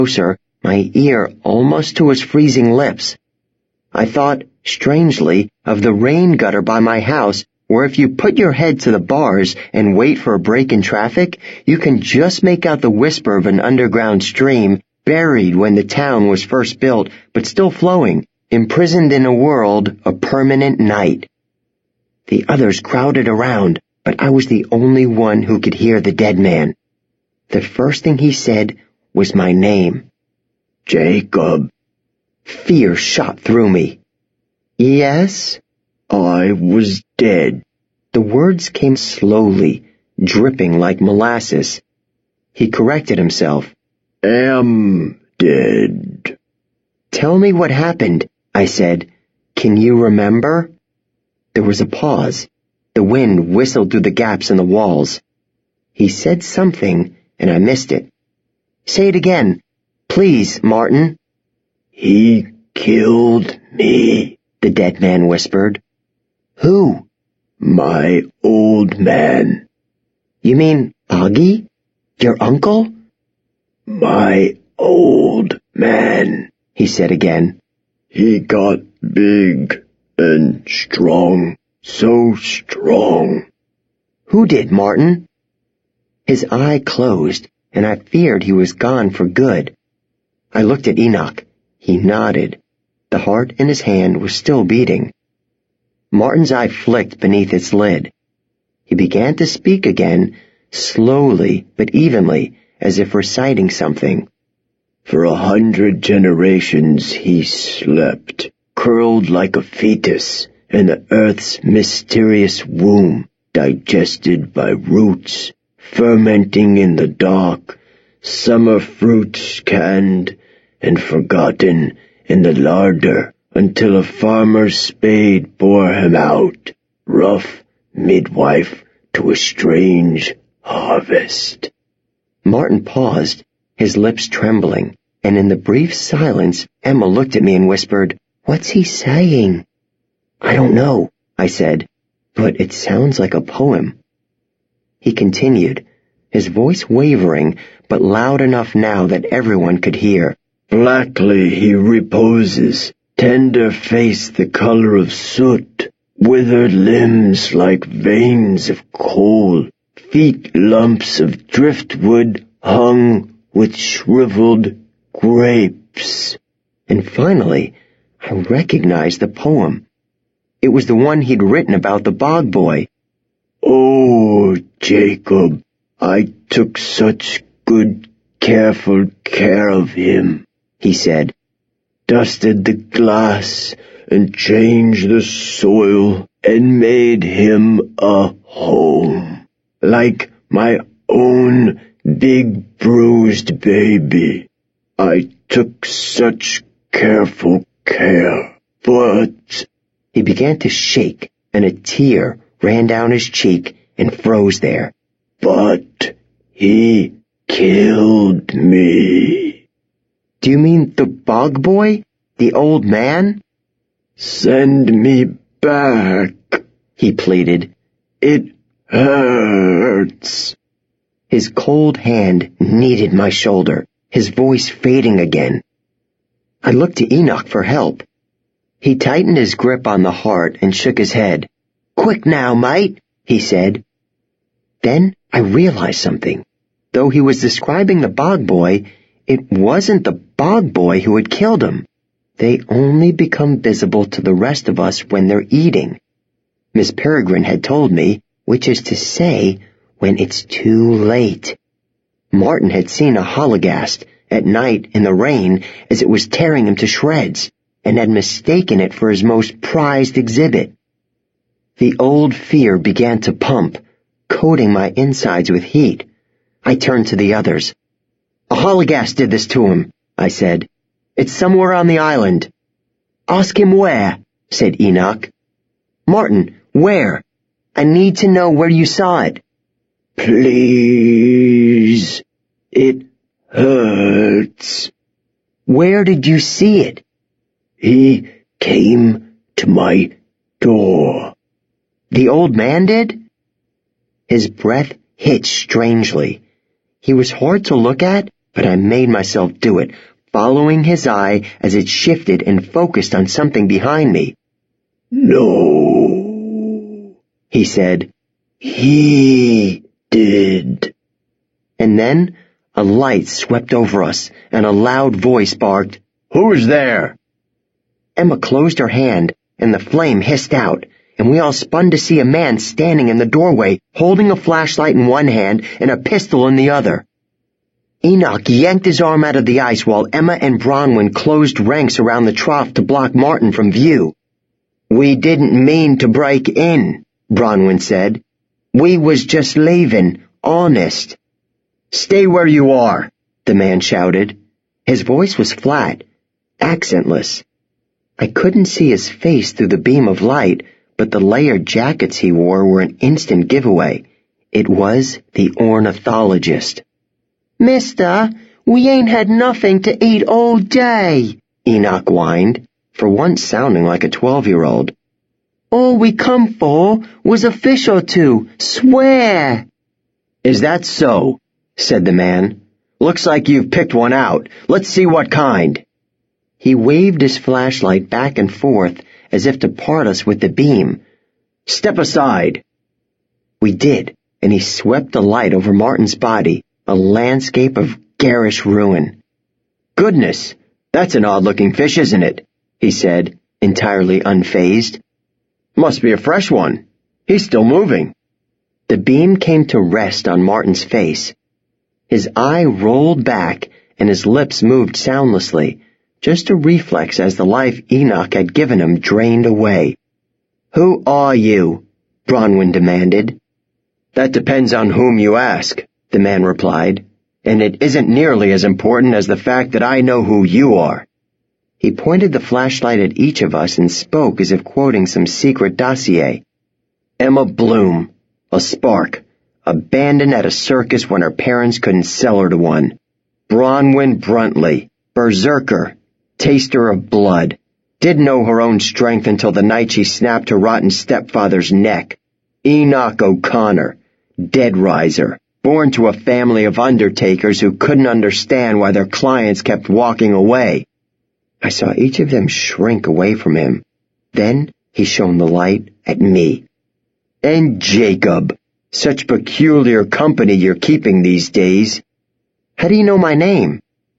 closer, my ear almost to his freezing lips. I thought, strangely, of the rain gutter by my house, where if you put your head to the bars and wait for a break in traffic, you can just make out the whisper of an underground stream, buried when the town was first built, but still flowing, imprisoned in a world of permanent night. The others crowded around, but I was the only one who could hear the dead man. The first thing he said was my name. Jacob. Fear shot through me. Yes? I was dead. The words came slowly, dripping like molasses. He corrected himself. Am dead. Tell me what happened, I said. Can you remember? There was a pause. The wind whistled through the gaps in the walls. He said something, and I missed it. Say it again. Please, Martin. He killed me, the dead man whispered. Who? My old man. You mean Augie? Your uncle? My old man, he said again. He got big and strong, so strong. Who did, Martin? His eye closed, and I feared he was gone for good. I looked at Enoch. He nodded. The heart in his hand was still beating. Martin's eye flicked beneath its lid. He began to speak again, slowly but evenly, as if reciting something. For 100 generations he slept, curled like a fetus in the earth's mysterious womb, digested by roots, fermenting in the dark, summer fruits canned and forgotten in the larder until a farmer's spade bore him out, rough midwife to a strange harvest. Martin paused, his lips trembling, and in the brief silence, Emma looked at me and whispered, "What's he saying?" "I don't know," I said, "but it sounds like a poem." He continued, his voice wavering, but loud enough now that everyone could hear. Blackly he reposes, tender face the color of soot, withered limbs like veins of coal, feet lumps of driftwood hung with shriveled grapes. And finally, I recognized the poem. It was the one he'd written about the bog boy. Oh, Jacob, I took such good, careful care of him, he said. Dusted the glass and changed the soil and made him a home, like my own big bruised baby. I took such careful care, but... He began to shake, and a tear ran down his cheek and froze there. But he killed me. Do you mean the bog boy? The old man? Send me back, he pleaded. It hurts. His cold hand kneaded my shoulder, his voice fading again. I looked to Enoch for help. He tightened his grip on the heart and shook his head. "Quick now, mate," he said. Then I realized something. Though he was describing the bog boy, it wasn't the bog boy who had killed him. They only become visible to the rest of us when they're eating. Miss Peregrine had told me, which is to say, when it's too late. Martin had seen a hologast at night in the rain as it was tearing him to shreds, and had mistaken it for his most prized exhibit. The old fear began to pump, coating my insides with heat. I turned to the others. "A hologast did this to him," I said. "It's somewhere on the island." "Ask him where," said Enoch. "Martin, where? I need to know where you saw it." "Please, it hurts." "Where did you see it?" "He came to my door." "The old man did?" His breath hitched strangely. He was hard to look at, but I made myself do it, following his eye as it shifted and focused on something behind me. No, he said. He did. And then a light swept over us, and a loud voice barked, "Who's there?" Emma closed her hand, and the flame hissed out, and we all spun to see a man standing in the doorway, holding a flashlight in one hand and a pistol in the other. Enoch yanked his arm out of the ice while Emma and Bronwyn closed ranks around the trough to block Martin from view. "We didn't mean to break in," Bronwyn said. "We was just leaving, honest." "Stay where you are," the man shouted. His voice was flat, accentless. I couldn't see his face through the beam of light, but the layered jackets he wore were an instant giveaway. It was the ornithologist. "Mister, we ain't had nothing to eat all day," Enoch whined, for once sounding like a 12-year-old. "All we come for was a fish or two, swear." "Is that so?" said the man. "Looks like you've picked one out. Let's see what kind." He waved his flashlight back and forth as if to part us with the beam. "Step aside." We did, and he swept the light over Martin's body, a landscape of garish ruin. "Goodness, that's an odd-looking fish, isn't it?" he said, entirely unfazed. "Must be a fresh one. He's still moving." The beam came to rest on Martin's face. His eye rolled back, and his lips moved soundlessly, just a reflex as the life Enoch had given him drained away. "Who are you?" Bronwyn demanded. "That depends on whom you ask," the man replied, "and it isn't nearly as important as the fact that I know who you are." He pointed the flashlight at each of us and spoke as if quoting some secret dossier. "Emma Bloom, a spark, abandoned at a circus when her parents couldn't sell her to one. Bronwyn Bruntley, berserker, taster of blood, didn't know her own strength until the night she snapped her rotten stepfather's neck. Enoch O'Connor, dead riser, born to a family of undertakers who couldn't understand why their clients kept walking away." I saw each of them shrink away from him. Then he shone the light at me. "And Jacob, such peculiar company you're keeping these days. How do you know my name?"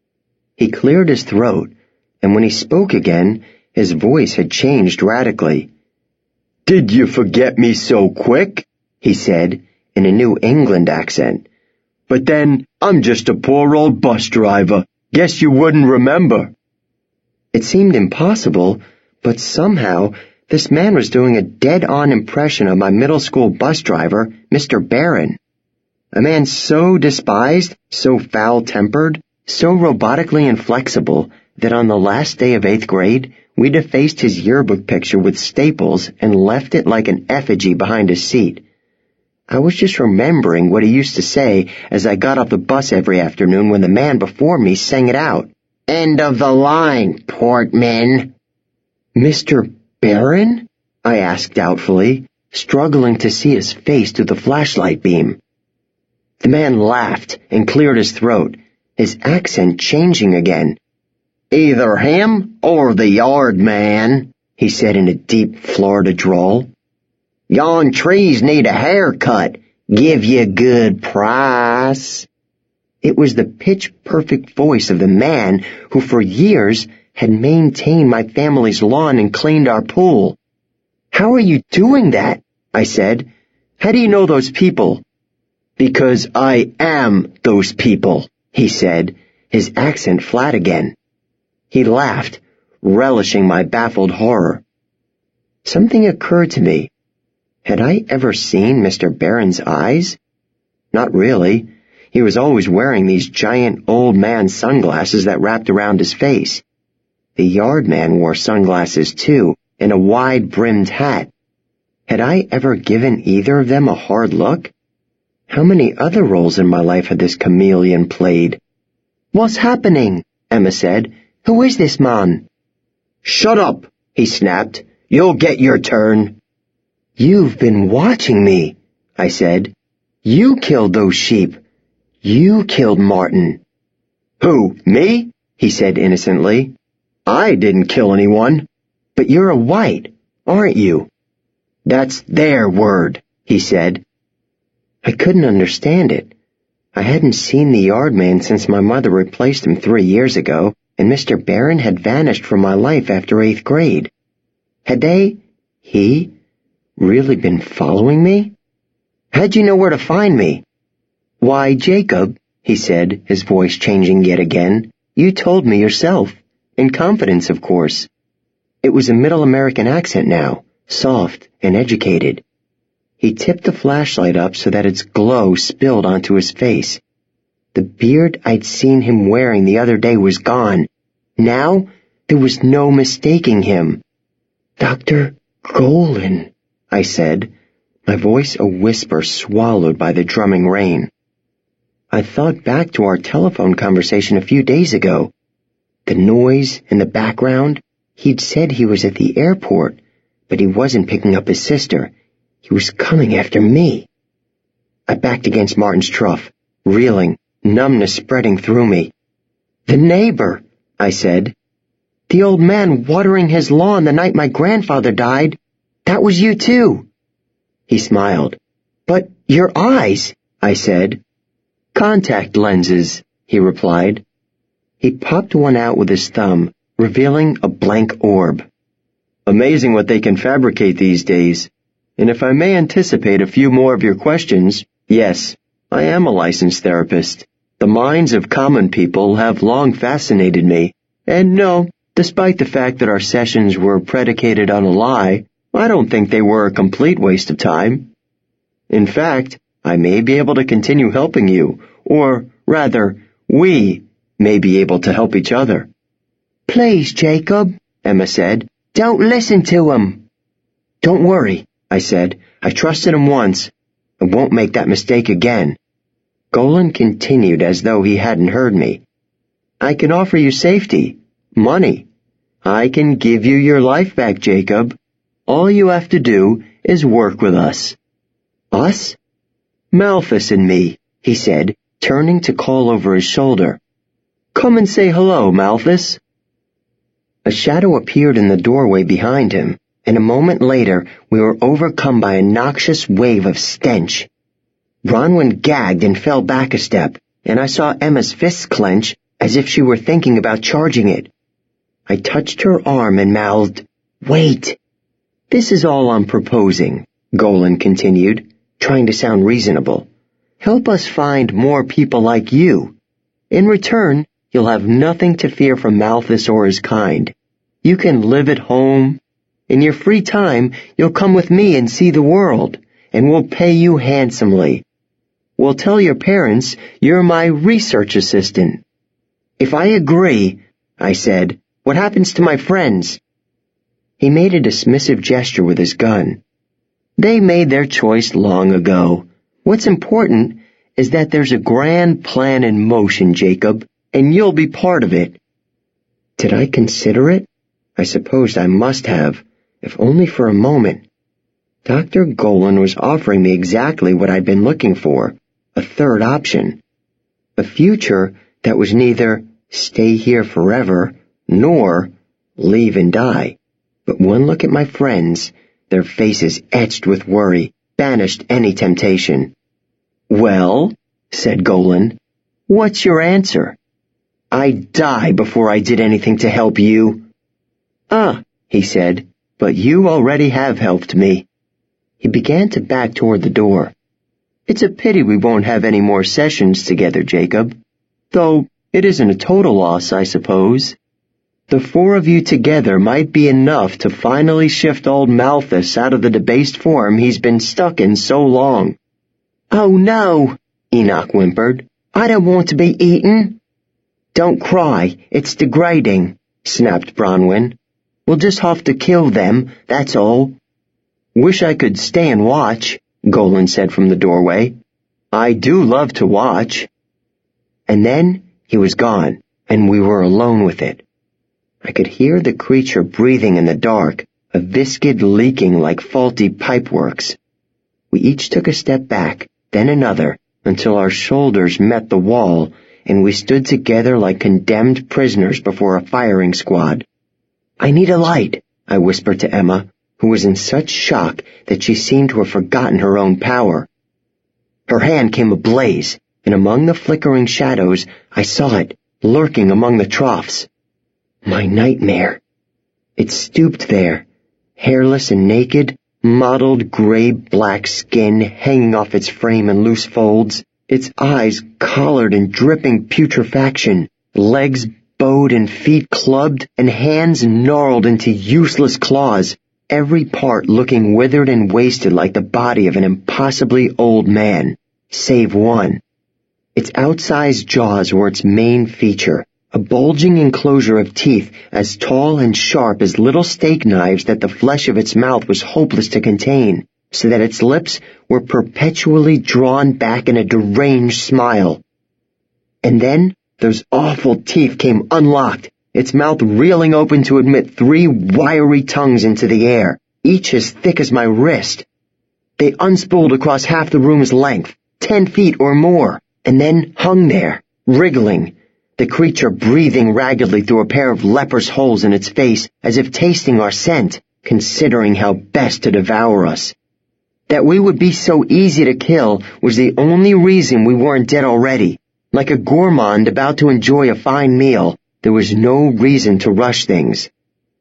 He cleared his throat, and when he spoke again, his voice had changed radically. "Did you forget me so quick?" he said, in a New England accent. "But then, I'm just a poor old bus driver. Guess you wouldn't remember." It seemed impossible, but somehow this man was doing a dead-on impression of my middle school bus driver, Mr. Barron. A man so despised, so foul-tempered, so robotically inflexible that on the last day of 8th grade, we defaced his yearbook picture with staples and left it like an effigy behind his seat. I was just remembering what he used to say as I got off the bus every afternoon when the man before me sang it out. "End of the line, Portman." "Mr. Barron?" I asked doubtfully, struggling to see his face through the flashlight beam. The man laughed and cleared his throat, his accent changing again. "Either him or the yard man," he said in a deep Florida drawl. "Yon trees need a haircut. Give you a good price." It was the pitch-perfect voice of the man who for years had maintained my family's lawn and cleaned our pool. "How are you doing that?" I said. "How do you know those people?" "Because I am those people," he said, his accent flat again. He laughed, relishing my baffled horror. Something occurred to me. Had I ever seen Mr. Barron's eyes? Not really. He was always wearing these giant old man sunglasses that wrapped around his face. The yard man wore sunglasses too, and a wide-brimmed hat. Had I ever given either of them a hard look? How many other roles in my life had this chameleon played? "What's happening?" Emma said. "Who is this man?" "Shut up," he snapped. "You'll get your turn." "You've been watching me," I said. "You killed those sheep. You killed Martin." Who, me? He said innocently. I didn't kill anyone. But you're a white, aren't you? That's their word, he said. I couldn't understand it. I hadn't seen the yard man since my mother replaced him 3 years ago, and Mr. Barron had vanished from my life after 8th grade. Had he, really been following me? How'd you know where to find me? Why, Jacob, he said, his voice changing yet again, you told me yourself. In confidence, of course. It was a Middle American accent now, soft and educated. He tipped the flashlight up so that its glow spilled onto his face. The beard I'd seen him wearing the other day was gone. Now, there was no mistaking him. Dr. Golan, I said, my voice a whisper swallowed by the drumming rain. I thought back to our telephone conversation a few days ago. The noise in the background, he'd said he was at the airport, but he wasn't picking up his sister. He was coming after me. I backed against Martin's trough, reeling, numbness spreading through me. The neighbor, I said. The old man watering his lawn the night my grandfather died. That was you too. He smiled. But your eyes, I said. Contact lenses, he replied. He popped one out with his thumb, revealing a blank orb. Amazing what they can fabricate these days. And if I may anticipate a few more of your questions, yes, I am a licensed therapist. The minds of common people have long fascinated me. And no, despite the fact that our sessions were predicated on a lie, I don't think they were a complete waste of time. In fact, I may be able to continue helping you, or rather, we may be able to help each other. Please, Jacob, Emma said, don't listen to him. Don't worry, I said. I trusted him once. I won't make that mistake again. Golan continued as though he hadn't heard me. I can offer you safety, money. I can give you your life back, Jacob. All you have to do is work with us. Us? Malthus and me, he said, turning to call over his shoulder. Come and say hello, Malthus. A shadow appeared in the doorway behind him, and a moment later we were overcome by a noxious wave of stench. Bronwyn gagged and fell back a step, and I saw Emma's fists clench as if she were thinking about charging it. I touched her arm and mouthed, Wait! This is all I'm proposing, Golan continued, trying to sound reasonable. Help us find more people like you. In return, you'll have nothing to fear from Malthus or his kind. You can live at home. In your free time, you'll come with me and see the world, and we'll pay you handsomely. We'll tell your parents you're my research assistant. If I agree, I said, what happens to my friends? He made a dismissive gesture with his gun. They made their choice long ago. What's important is that there's a grand plan in motion, Jacob, and you'll be part of it. Did I consider it? I supposed I must have, if only for a moment. Dr. Golan was offering me exactly what I'd been looking for, a third option. A future that was neither stay here forever, nor leave and die. But one look at my friends, their faces etched with worry, banished any temptation. Well, said Golan, what's your answer? I'd die before I did anything to help you. Ah, he said, but you already have helped me. He began to back toward the door. It's a pity we won't have any more sessions together, Jacob. Though it isn't a total loss, I suppose. The 4 of you together might be enough to finally shift old Malthus out of the debased form he's been stuck in so long. Oh no, Enoch whimpered. I don't want to be eaten. Don't cry, it's degrading, snapped Bronwyn. We'll just have to kill them, that's all. Wish I could stay and watch, Golan said from the doorway. I do love to watch. And then he was gone, and we were alone with it. I could hear the creature breathing in the dark, a viscid leaking like faulty pipeworks. We each took a step back, then another, until our shoulders met the wall, and we stood together like condemned prisoners before a firing squad. "I need a light," I whispered to Emma, who was in such shock that she seemed to have forgotten her own power. Her hand came ablaze, and among the flickering shadows I saw it, lurking among the troughs. My nightmare. It stooped there, hairless and naked, mottled gray-black skin hanging off its frame in loose folds, its eyes collared in dripping putrefaction, legs bowed and feet clubbed, and hands gnarled into useless claws, every part looking withered and wasted like the body of an impossibly old man, save one. Its outsized jaws were its main feature, a bulging enclosure of teeth as tall and sharp as little steak knives that the flesh of its mouth was hopeless to contain, so that its lips were perpetually drawn back in a deranged smile. And then those awful teeth came unlocked, its mouth reeling open to admit 3 wiry tongues into the air, each as thick as my wrist. They unspooled across half the room's length, 10 feet or more, and then hung there, wriggling, the creature breathing raggedly through a pair of leper's holes in its face as if tasting our scent, considering how best to devour us. That we would be so easy to kill was the only reason we weren't dead already. Like a gourmand about to enjoy a fine meal, there was no reason to rush things.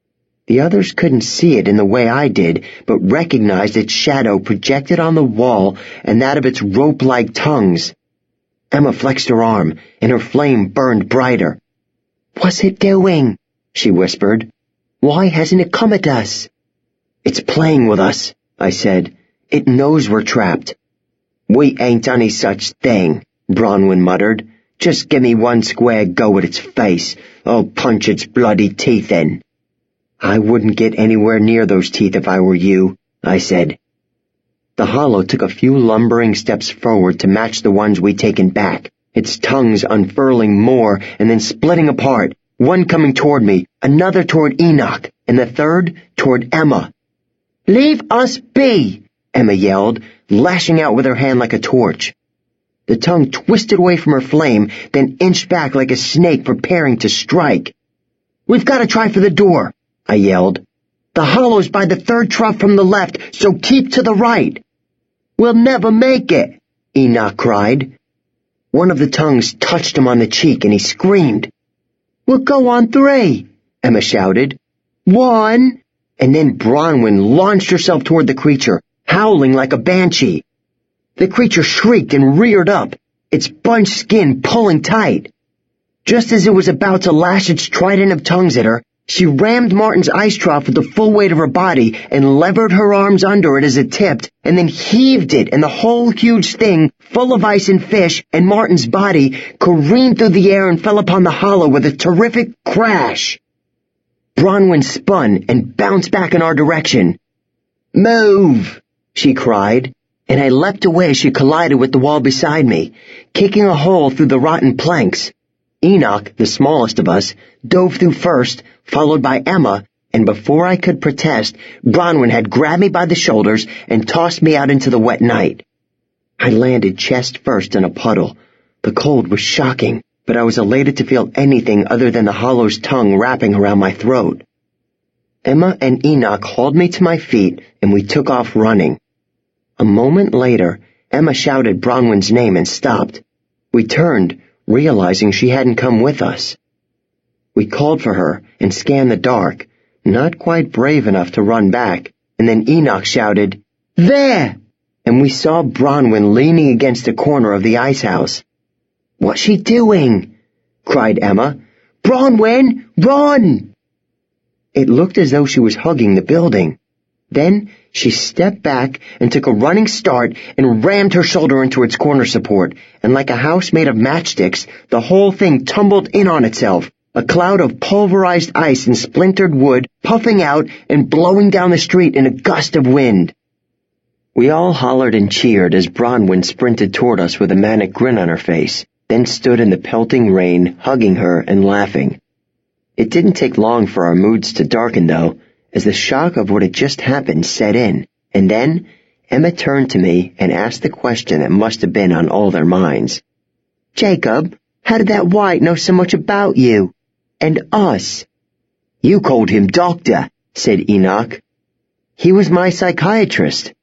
The others couldn't see it in the way I did, but recognized its shadow projected on the wall and that of its rope-like tongues. Emma flexed her arm, and her flame burned brighter. "What's it doing?" she whispered. "Why hasn't it come at us?" "It's playing with us," I said. "It knows we're trapped." "We ain't any such thing," Bronwyn muttered. "Just give me one square go at its face. I'll punch its bloody teeth in." "I wouldn't get anywhere near those teeth if I were you," I said. The hollow took a few lumbering steps forward to match the ones we'd taken back, its tongues unfurling more and then splitting apart, one coming toward me, another toward Enoch, and the third toward Emma. "Leave us be!" Emma yelled, lashing out with her hand like a torch. The tongue twisted away from her flame, then inched back like a snake preparing to strike. "We've got to try for the door," I yelled. "The hollow's by the 3rd trough from the left, so keep to the right." "We'll never make it," Enoch cried. One of the tongues touched him on the cheek, and he screamed. "We'll go on 3, Emma shouted. 1, and then Bronwyn launched herself toward the creature, howling like a banshee. The creature shrieked and reared up, its bunched skin pulling tight. Just as it was about to lash its trident of tongues at her, she rammed Martin's ice trough with the full weight of her body and levered her arms under it as it tipped, and then heaved it, and the whole huge thing, full of ice and fish, and Martin's body, careened through the air and fell upon the hollow with a terrific crash. Bronwyn spun and bounced back in our direction. "Move!" she cried, and I leapt away as she collided with the wall beside me, kicking a hole through the rotten planks. Enoch, the smallest of us, dove through first, followed by Emma, and before I could protest, Bronwyn had grabbed me by the shoulders and tossed me out into the wet night. I landed chest first in a puddle. The cold was shocking, but I was elated to feel anything other than the hollow's tongue wrapping around my throat. Emma and Enoch hauled me to my feet, and we took off running. A moment later, Emma shouted Bronwyn's name and stopped. We turned, realizing she hadn't come with us. We called for her and scanned the dark, not quite brave enough to run back, and then Enoch shouted, "There!" and we saw Bronwyn leaning against the corner of the ice house. "What's she doing?" cried Emma. "Bronwyn, run!" It looked as though she was hugging the building. Then she stepped back and took a running start and rammed her shoulder into its corner support, and like a house made of matchsticks, the whole thing tumbled in on itself, a cloud of pulverized ice and splintered wood puffing out and blowing down the street in a gust of wind. We all hollered and cheered as Bronwyn sprinted toward us with a manic grin on her face, then stood in the pelting rain, hugging her and laughing. It didn't take long for our moods to darken, though, as the shock of what had just happened set in, and then Emma turned to me and asked the question that must have been on all their minds. "Jacob, How did that white know so much about you? And us? You called him doctor, said Enoch. He was my psychiatrist.